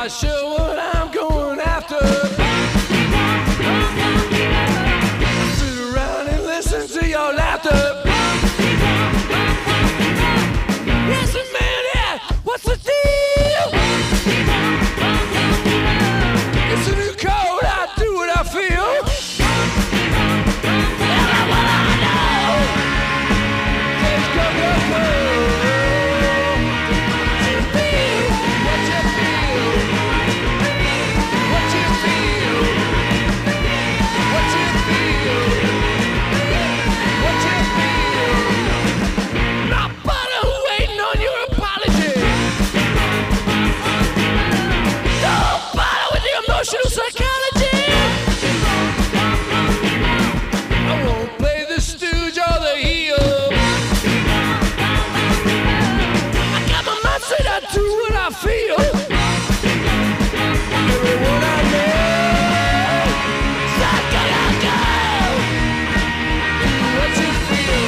sure what I'm going after. Sit around and listen to your laughter. Listen, man, yeah, what's the deal? It's a new code, I do what I feel. Emotional psychology. I won't play the stooge or the heel. I got my mind straight, I do what I feel. Everyone I know, psychology. Do what you feel.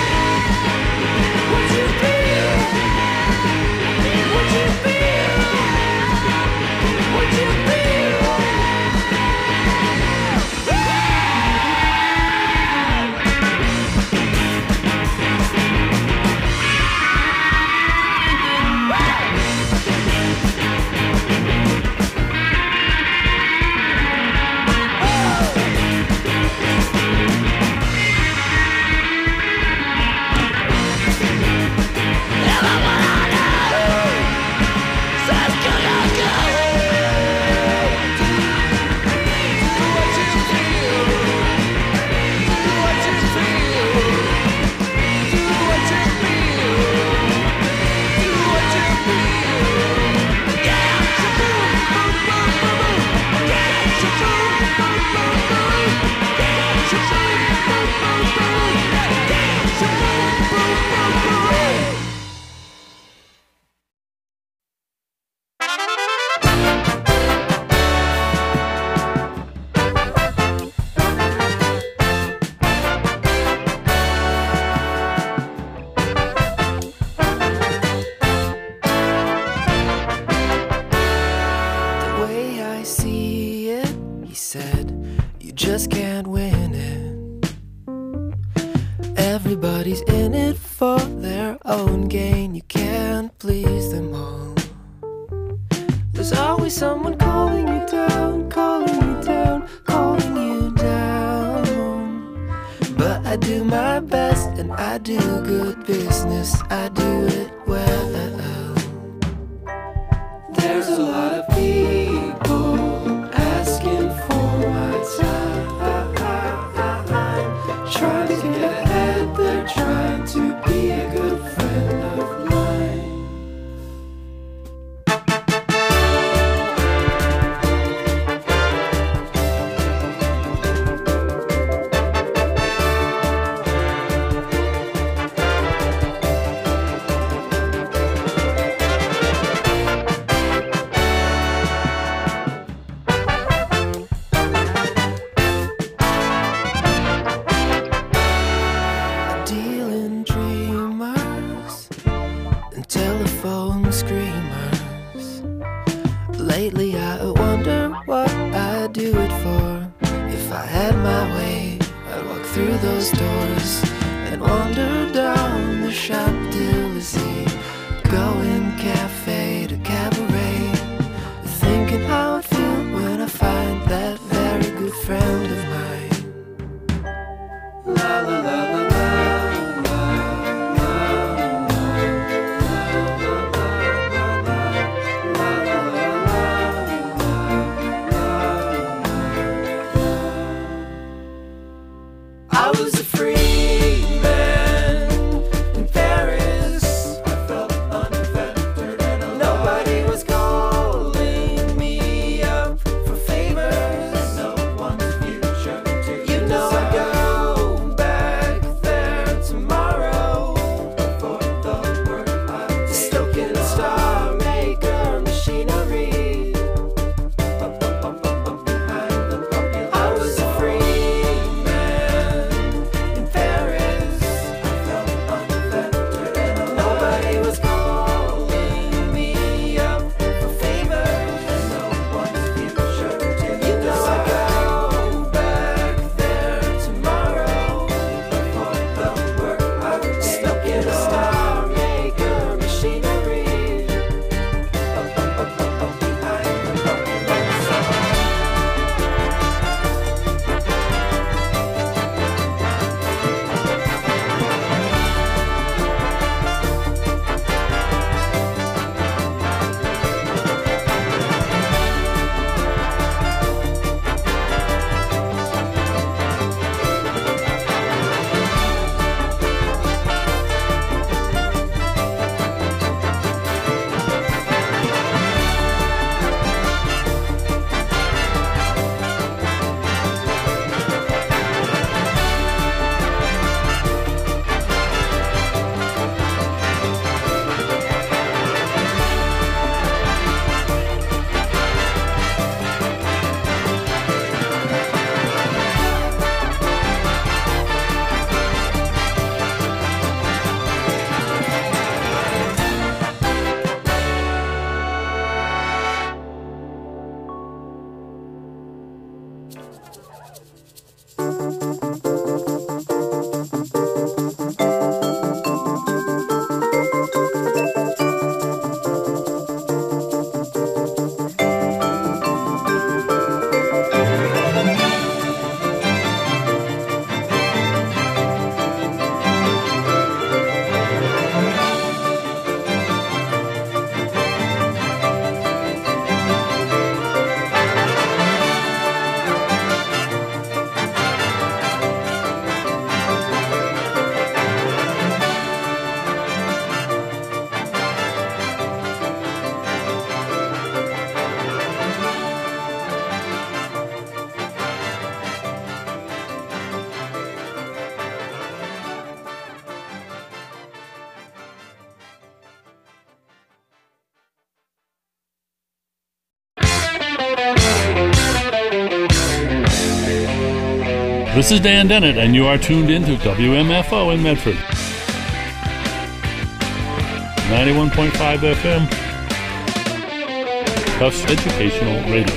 What you feel. What you feel. What you feel. Just can't win it. Everybody's in it for their own gain. You can't please them all. There's always someone calling you down, calling you down, calling you down. But I do my best and I do good business. I do it well. There's a lot of people asking for my time. Trying to get ahead, they're trying to be a good friend of mine. Telephone screamers. Lately I wonder what I'd do it for. If I had my way, I'd walk through those doors and wander down the Champs-Élysées, going cafe to cabaret, thinking how I'd feel when I find that very good friend of mine. La la la la la. I was a free man in Paris. This is Dan Dennett, and you are tuned into WMFO in Medford. 91.5 FM. Tufts Educational Radio.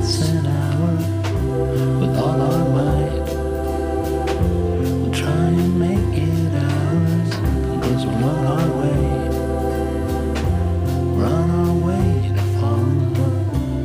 lasts an hour with all our might. We'll try and make it ours, 'cause we'll run our way to fall in love.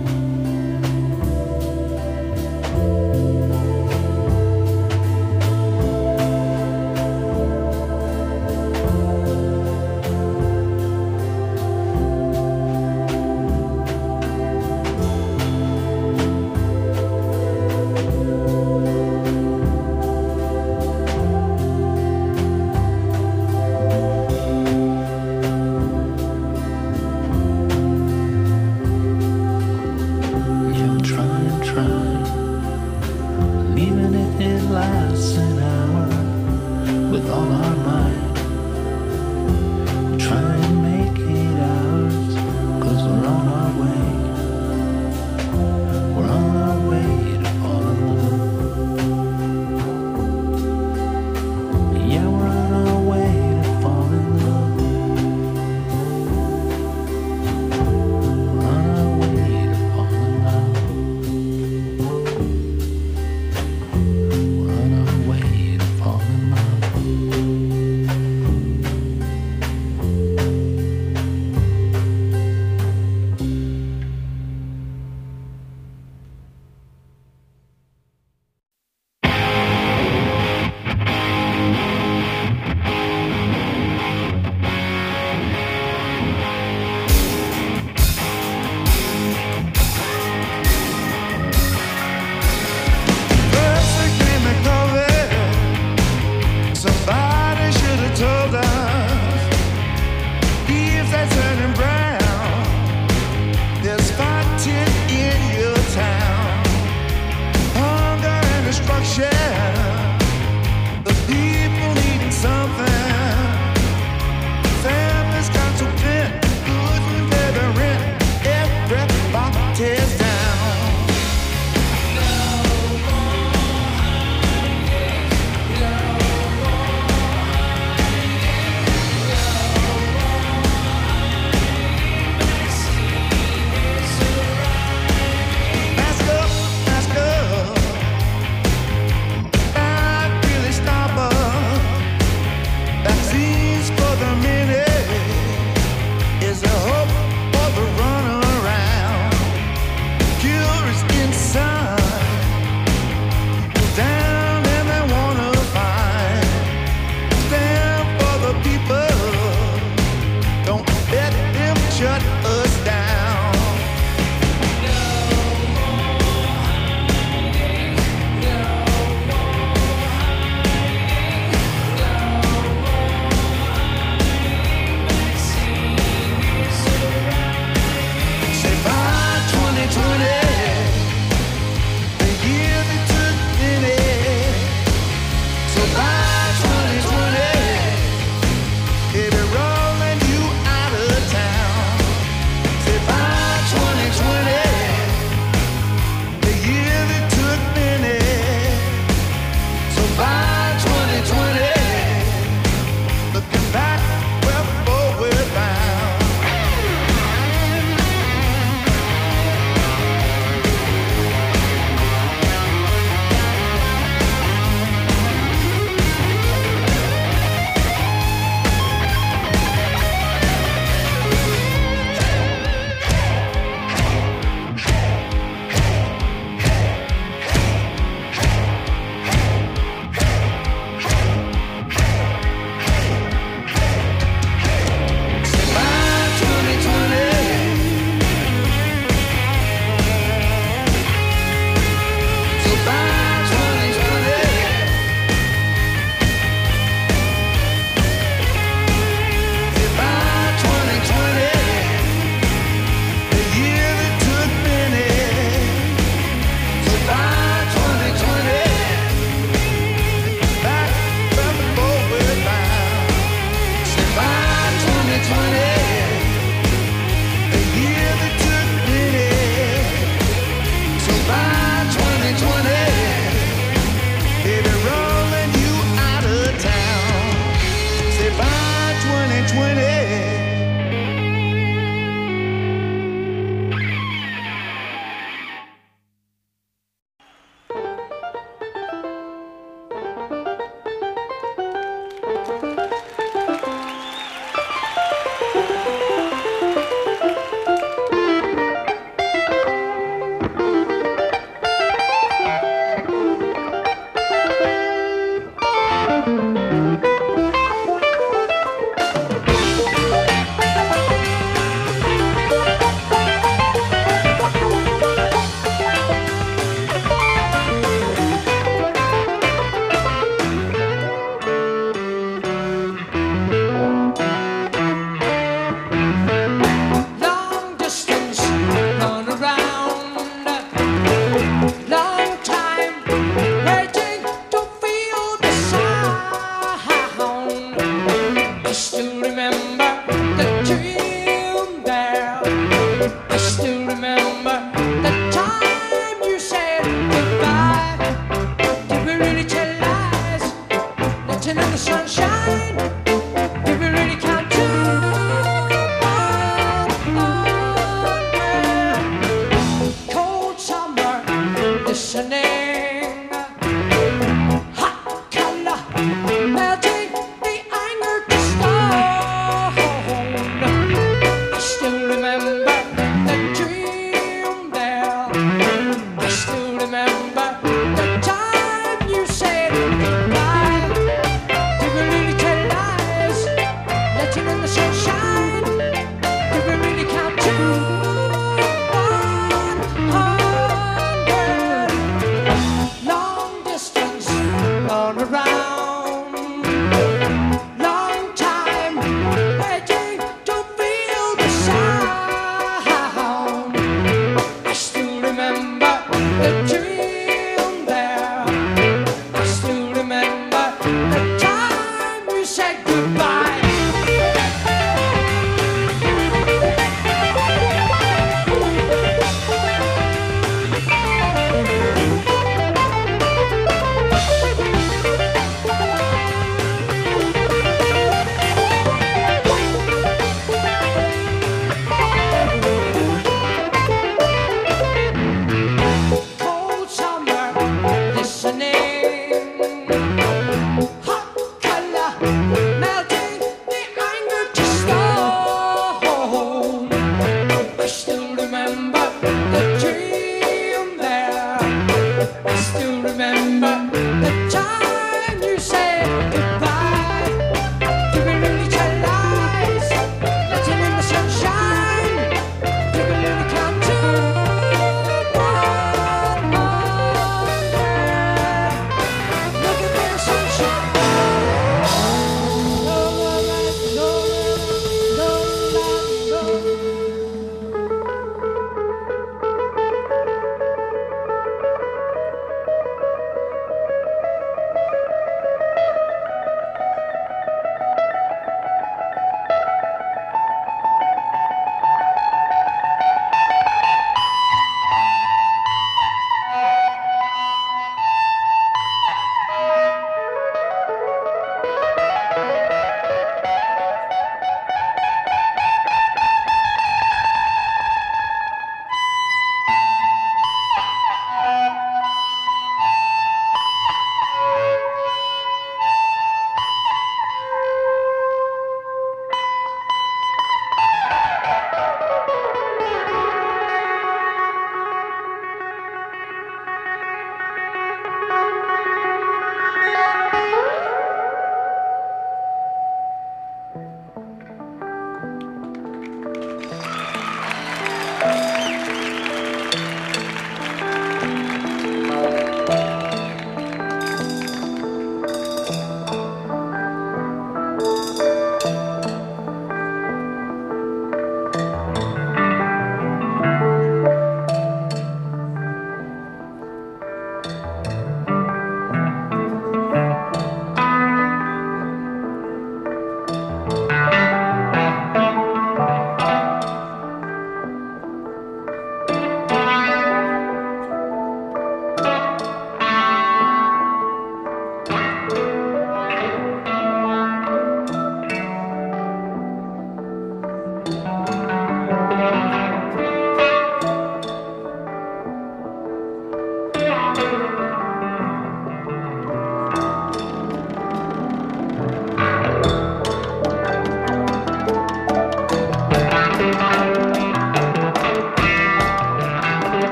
Even if it lasts an hour with all our might, we'll try and make it ours, 'cause we're on our way to fall in love. Yeah, we're on our way to fall in love. We're on our way to fall in love.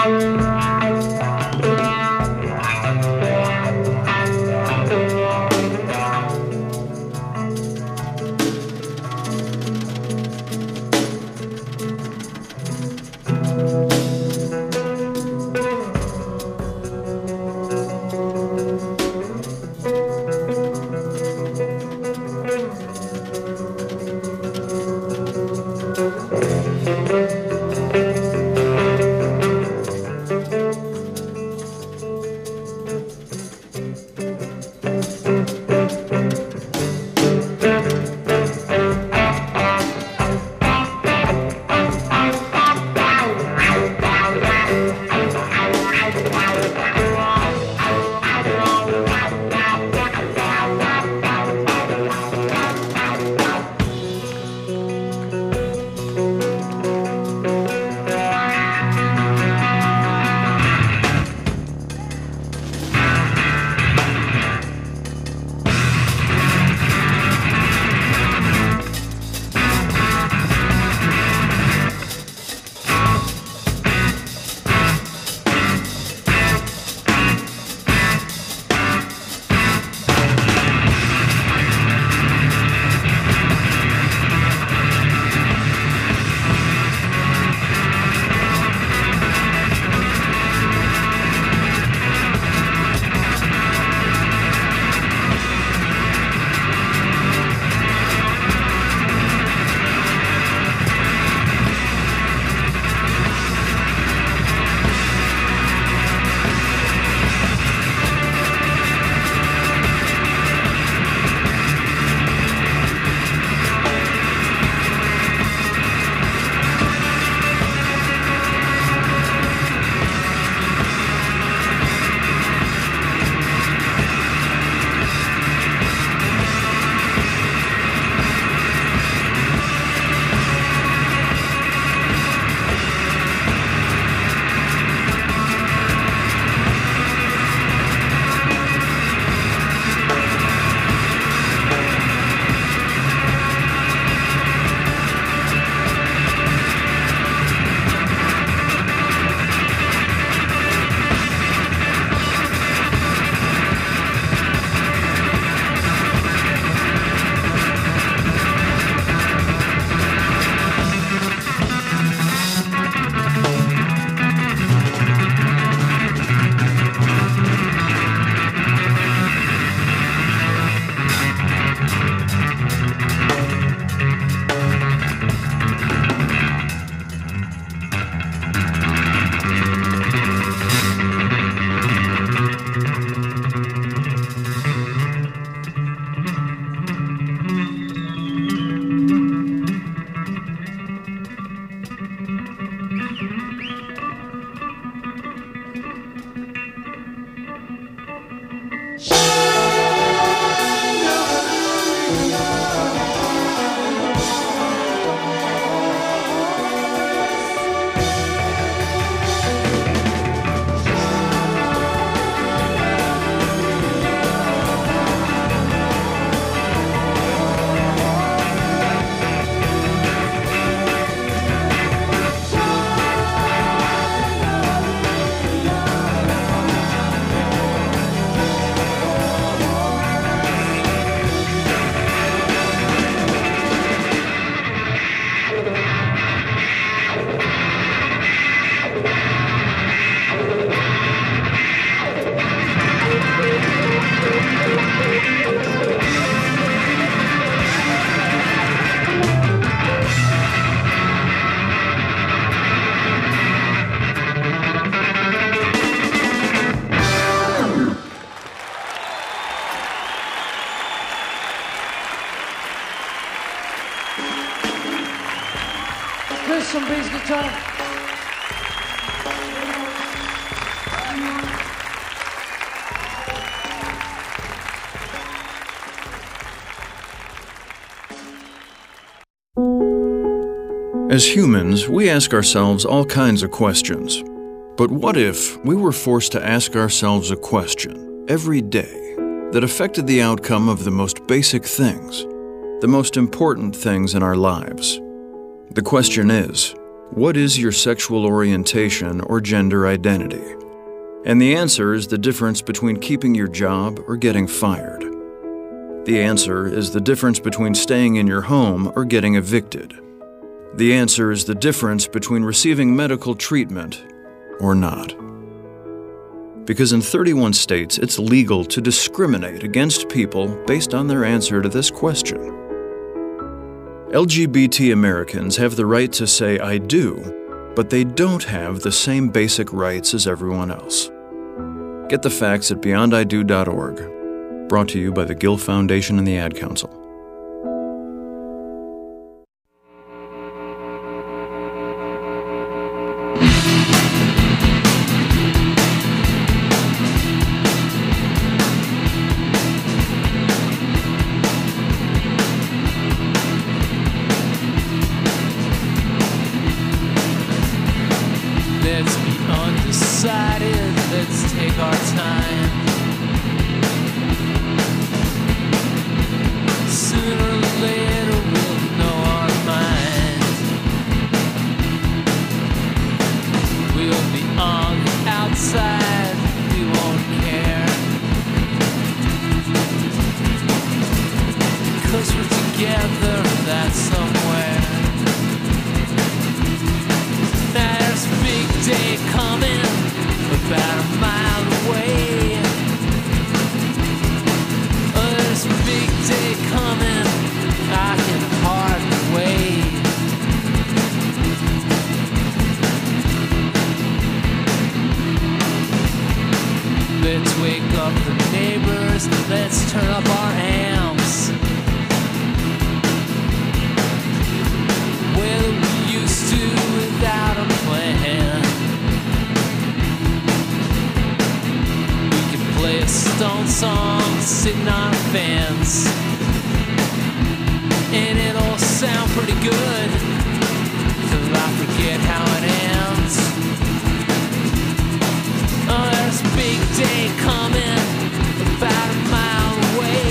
Chris on bass guitar. As humans, we ask ourselves all kinds of questions. But what if we were forced to ask ourselves a question every day that affected the outcome of the most basic things, the most important things in our lives? The question is, What is your sexual orientation or gender identity? And the answer is the difference between keeping your job or getting fired. The answer is the difference between staying in your home or getting evicted. The answer is the difference between receiving medical treatment or not. Because in 31 states, it's legal to discriminate against people based on their answer to this question. LGBT Americans have the right to say I do, but they don't have the same basic rights as everyone else. Get the facts at beyondido.org. Brought to you by the Gill Foundation and the Ad Council. Let's be undecided, let's take our time. Sooner or later we'll know our mind. We'll be on the outside, we won't care. 'Cause we're together, that's somewhere. There's a big day coming, about a mile away. There's a big day coming, I can hardly wait. Let's wake up the neighbors, let's turn up our amps. Well, we used to without a plan. We could play a Stone song sitting on a fence, and it'll sound pretty good till I forget how it ends. Oh, there's a big day coming, about a mile away.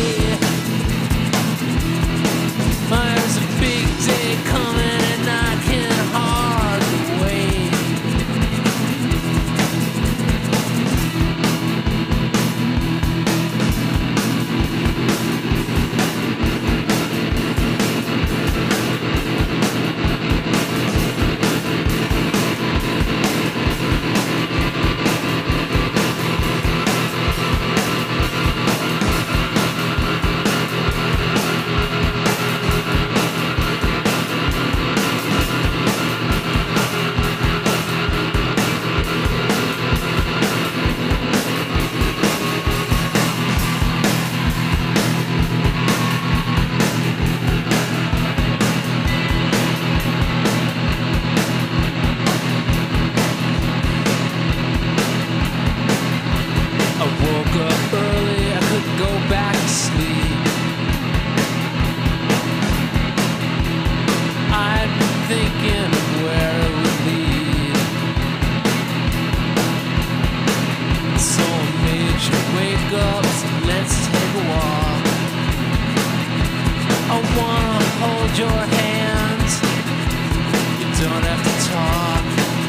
Oh, there's a big day coming, and I can hardly wait. I woke up early, I couldn't go back to sleep. I'd been thinking of where it would lead, so I made you wake up, so let's take a walk. I wanna hold your hand, you don't have to talk.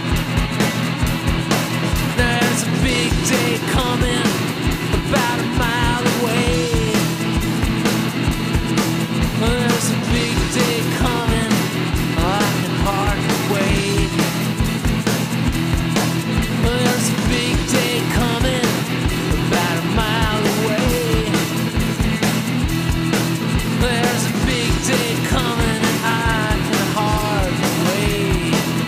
There's a big day coming, about a mile away. There's a big day coming, I can hardly wait. There's a big day coming, about a mile away. There's a big day coming, and I can hardly wait.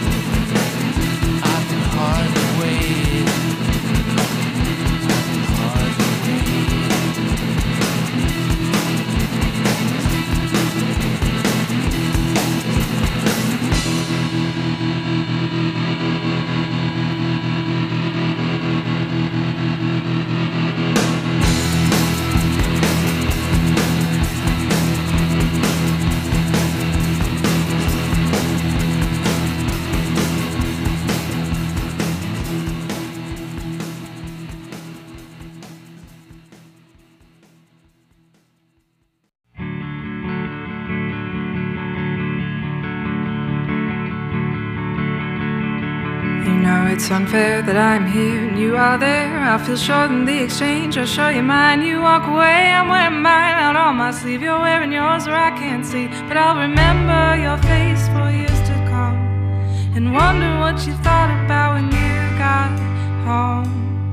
know it's unfair that I'm here and you are there. I feel short in the exchange, I'll show you mine. You walk away, I'm wearing mine out on my sleeve. You're wearing yours where I can't see, but I'll remember your face for years to come and wonder what you thought about when you got home.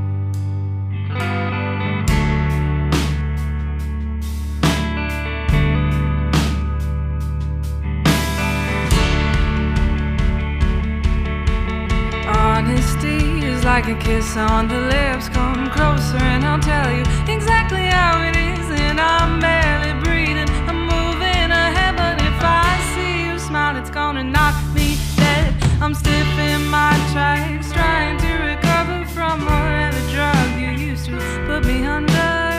Honesty is like a kiss on the lips. Come closer and I'll tell you exactly how it is. And I'm barely breathing, I'm moving ahead, but if I see you smile, it's gonna knock me dead. I'm stiff in my tracks, trying to recover from whatever drug you used to put me under.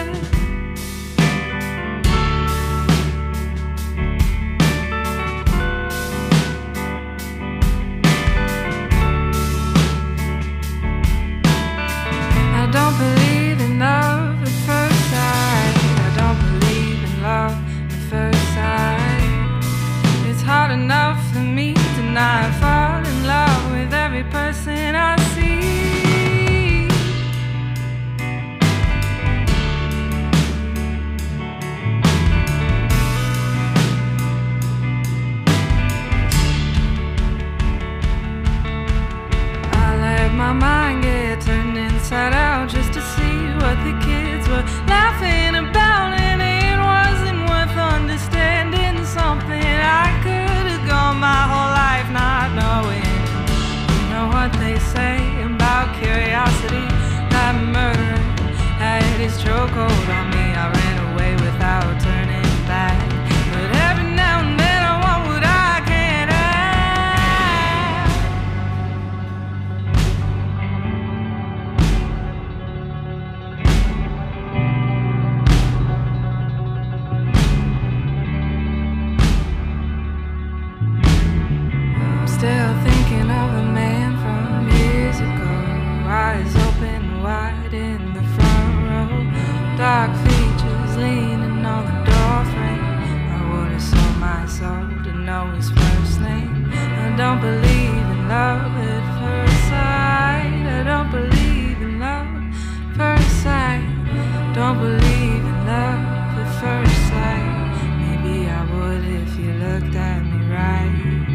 I don't believe in love at first sight. I don't believe in love at first sight. It's hard enough for me to not fall in love with every person I see. I let my mind get turned inside out just to see what the kids were laughing about, and it wasn't worth understanding something I could have gone my whole life not knowing. You know what they say about curiosity, that murderer had his chokehold on me. I ran away without turning back, but every now and then I want what I can't have. I'm still thinking of a man from years ago, eyes open wide in the front row, dark features leaning on the doorframe. I would have sold my soul to know his first name. I don't believe in love at first sight. I don't believe in love at first sight. Don't believe in love at first sight. Maybe I would if you looked at me right.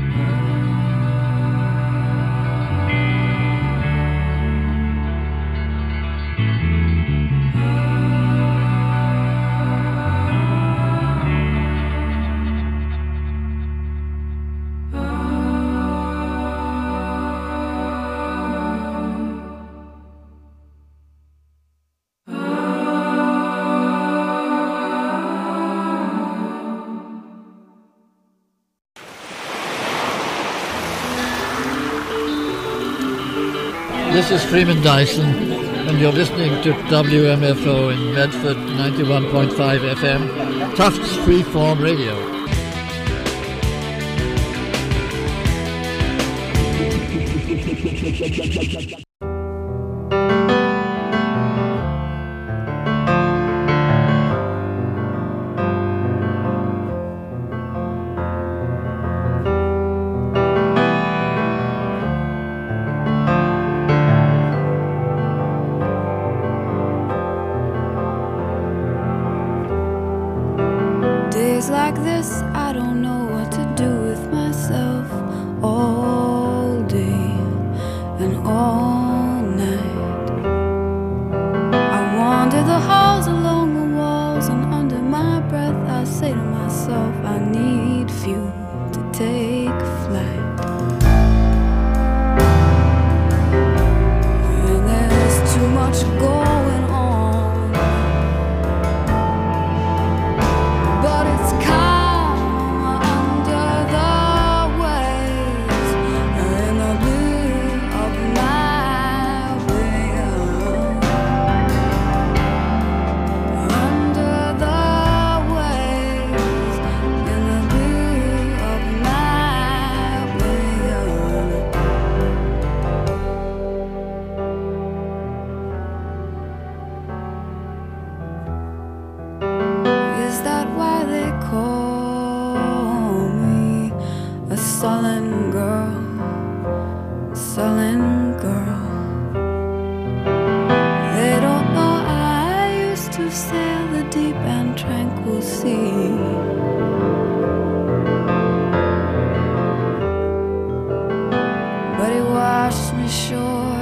This is Freeman Dyson, and you're listening to WMFO in Medford, 91.5 FM, Tufts Freeform Radio. Days like this, I don't know what to do with myself all day and all night. I wander the halls along the walls, and under my breath I say to myself, I need fuel to take flight. And there's too much going on. But it's calm under the waves, in the blue of the night. young girl. They don't know I used to sail the deep and tranquil sea. But he washed me ashore,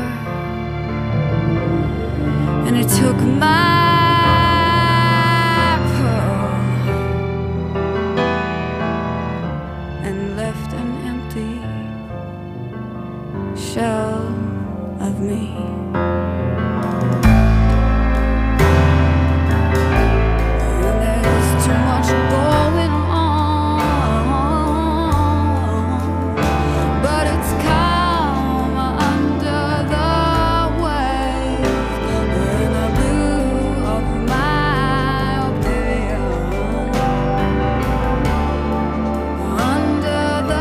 and he took my shell of me. And there's too much going on, but it's calm under the waves in the blue of my oblivion. Under the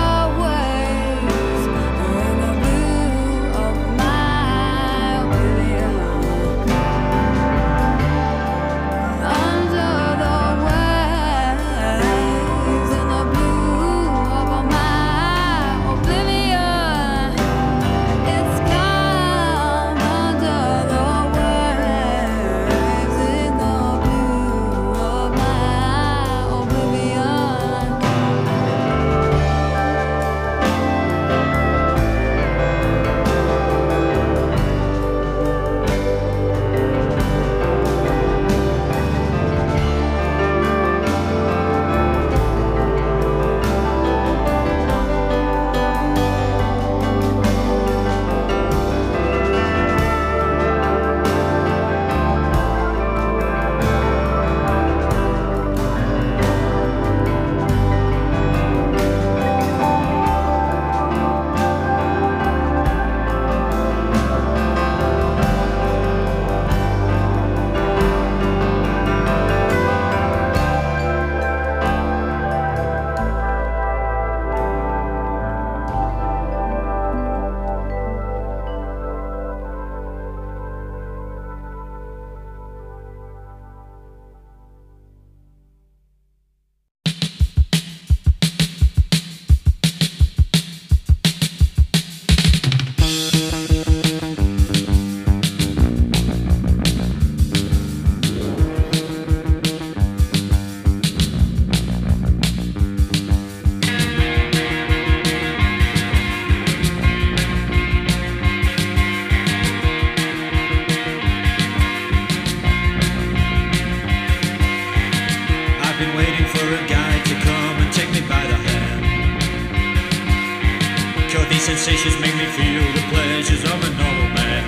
sensations make me feel the pleasures of a normal man.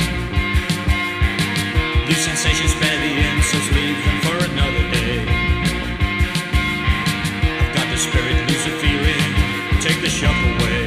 These sensations spare the insults, leave them for another day. I've got the spirit, lose the feeling, take the shock away.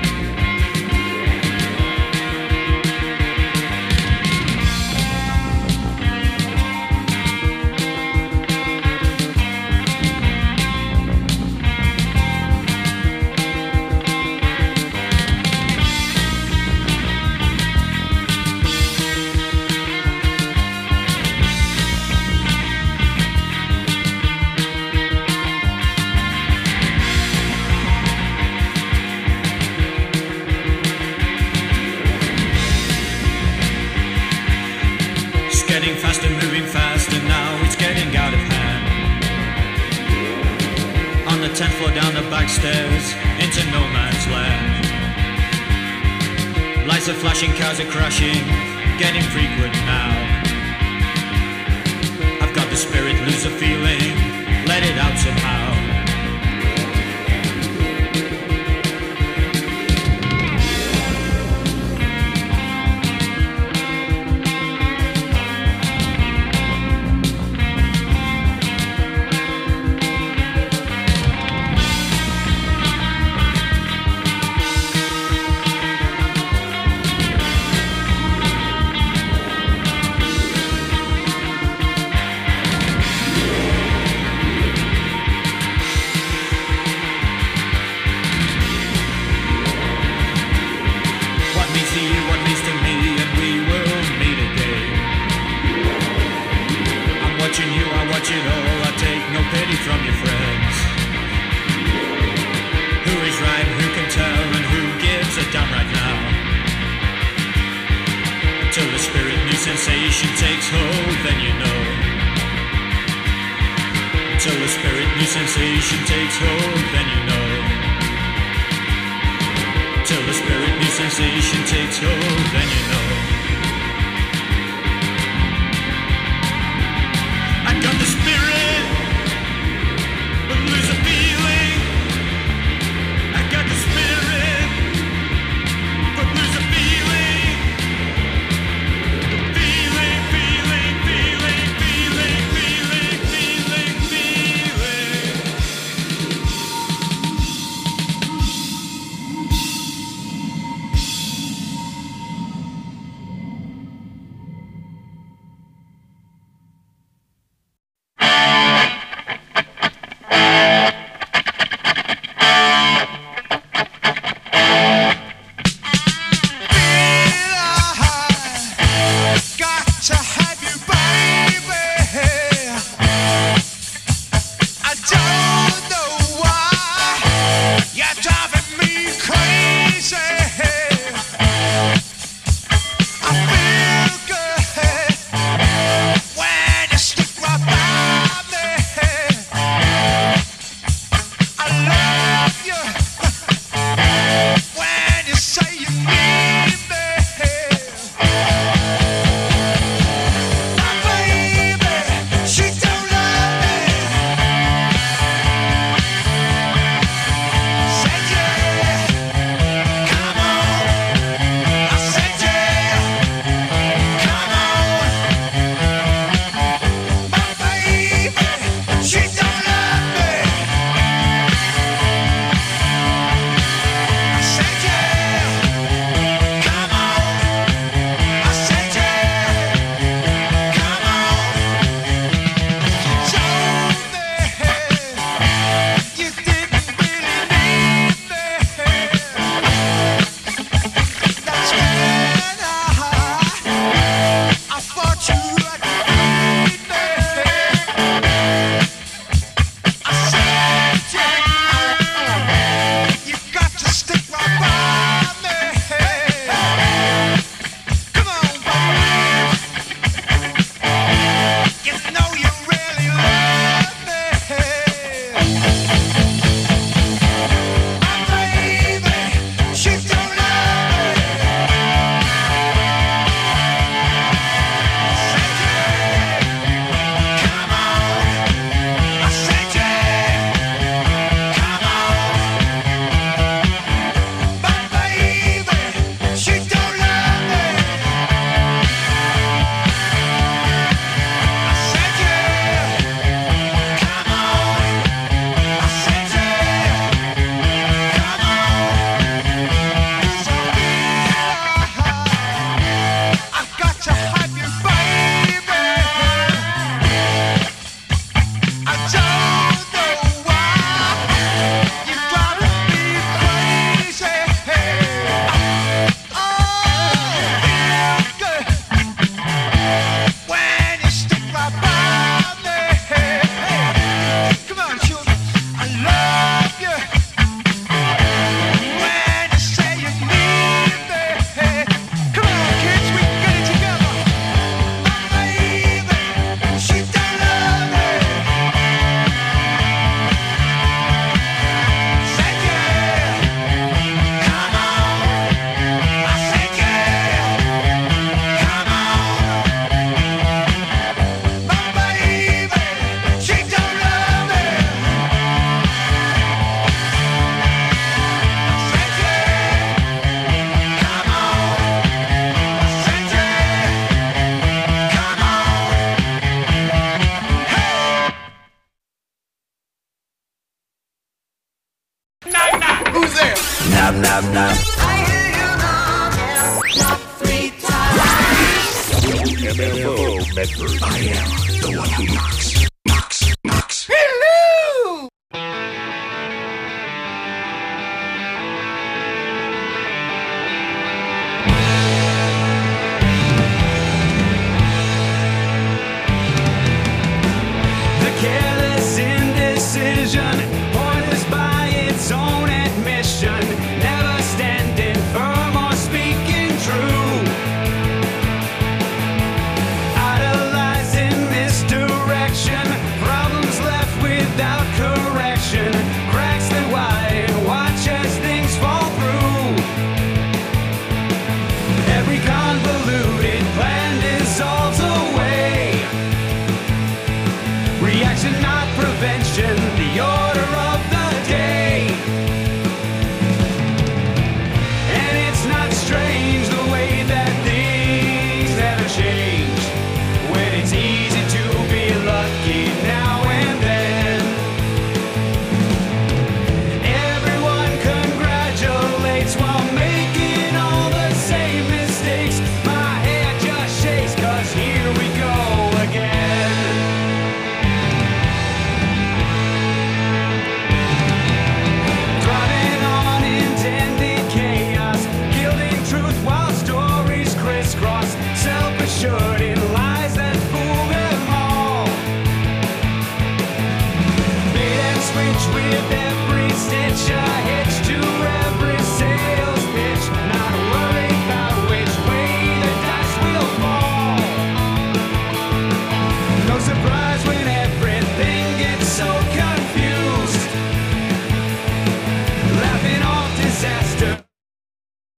Getting faster, moving faster, now it's getting out of hand. On the 10th floor, down the back stairs, into no man's land. Lights are flashing, cars are crashing, getting frequent now. I've got the spirit, lose the feeling, let it out somehow. From your friends, who is right, who can tell, and who gives a damn right now? sensation takes hold, then you know. Till the spirit new sensation takes hold, then you know. Till the spirit new sensation takes hold, then you know. I got the spirit, but lose a feeling. I got the spirit, but lose a feeling. Feeling, feeling, feeling, feeling, feeling, feeling, feeling. knock, knock. I hear you knock 3 times. MFO Medford. I am the one who knocks.